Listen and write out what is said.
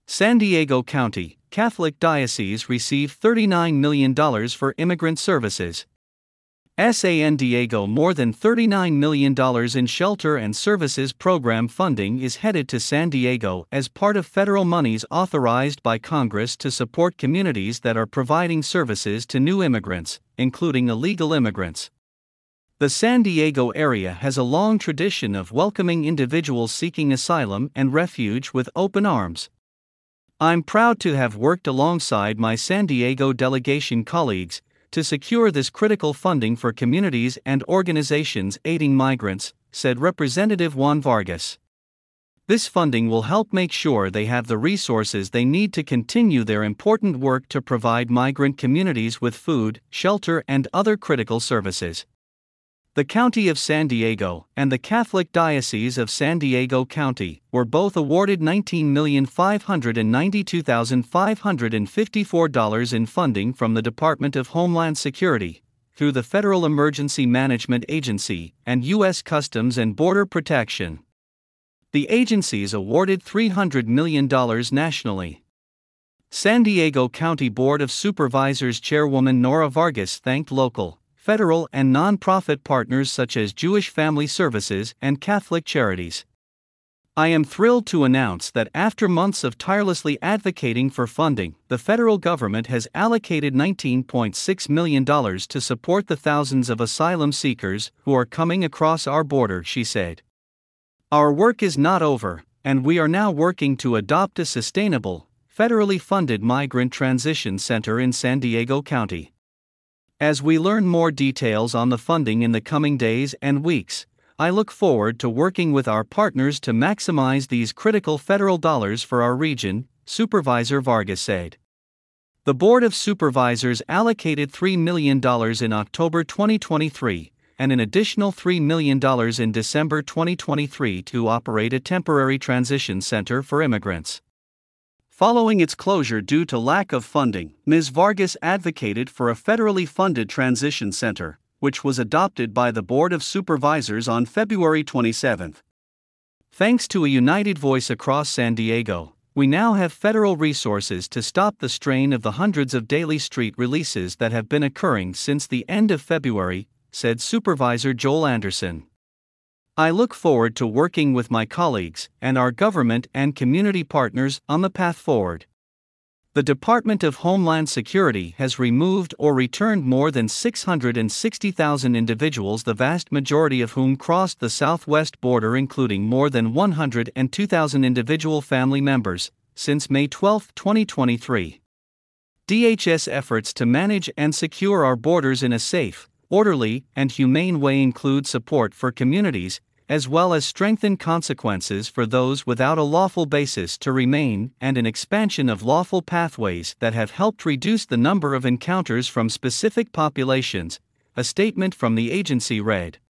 San Diego County, Catholic Diocese receive $39 million for immigrant services. San Diego more than $39 million in shelter and services program funding is headed to San Diego as part of federal monies authorized by Congress to support communities that are providing services to new immigrants, including illegal immigrants. The San Diego area has a long tradition of welcoming individuals seeking asylum and refuge with open arms. I'm proud to have worked alongside my San Diego delegation colleagues to secure this critical funding for communities and organizations aiding migrants, said Representative Juan Vargas. This funding will help make sure they have the resources they need to continue their important work to provide migrant communities with food, shelter, and other critical services. The County of San Diego and the Catholic Diocese of San Diego County were both awarded $19,592,554 in funding from the Department of Homeland Security, through the Federal Emergency Management Agency and U.S. Customs and Border Protection. The agencies awarded $300 million nationally. San Diego County Board of Supervisors Chairwoman Nora Vargas thanked local, federal and non-profit partners such as Jewish Family Services and Catholic Charities. I am thrilled to announce that after months of tirelessly advocating for funding, the federal government has allocated $19.6 million to support the thousands of asylum seekers who are coming across our border, she said. Our work is not over, and we are now working to adopt a sustainable, federally funded migrant transition center in San Diego County. As we learn more details on the funding in the coming days and weeks, I look forward to working with our partners to maximize these critical federal dollars for our region, Supervisor Vargas said. The Board of Supervisors allocated $3 million in October 2023 and an additional $3 million in December 2023 to operate a temporary transition center for immigrants. Following its closure due to lack of funding, Ms. Vargas advocated for a federally funded transition center, which was adopted by the Board of Supervisors on February 27. Thanks to a united voice across San Diego, we now have federal resources to stop the strain of the hundreds of daily street releases that have been occurring since the end of February, said Supervisor Joel Anderson. I look forward to working with my colleagues and our government and community partners on the path forward. The Department of Homeland Security has removed or returned more than 660,000 individuals, the vast majority of whom crossed the southwest border, including more than 102,000 individual family members, since May 12, 2023. DHS efforts to manage and secure our borders in a safe, orderly, and humane way include support for communities, as well as strengthened consequences for those without a lawful basis to remain and an expansion of lawful pathways that have helped reduce the number of encounters from specific populations, a statement from the agency read.